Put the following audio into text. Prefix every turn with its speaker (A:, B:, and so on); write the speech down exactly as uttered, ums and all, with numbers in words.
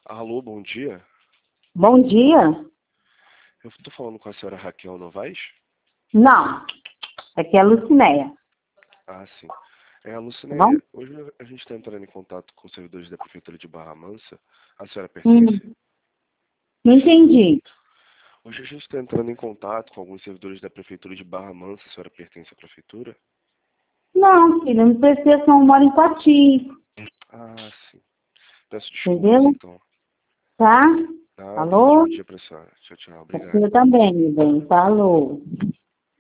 A: Alô, bom dia.
B: Bom dia.
A: Eu estou falando com a senhora Raquel Novaes?
B: Não, aqui é a Lucinéia.
A: Ah, sim. É, a
B: Tá bom?
A: Lucinéia, hoje a gente está entrando em contato com os servidores da Prefeitura de Barra Mansa. A senhora
B: Hum,
A: pertence?
B: não entendi.
A: Hoje a gente está entrando em contato com alguns servidores da Prefeitura de Barra Mansa. A senhora pertence à Prefeitura?
B: Não, filha, não precisa, eu moro em Coati.
A: Ah, sim. Peço desculpas,
B: Entendeu?
A: então.
B: Tá?
A: Tá, um
B: Falou?
A: ótimo dia para a senhora. Tchau, tchau.
B: Pra
A: Obrigado.
B: você também, meu bem. Falou.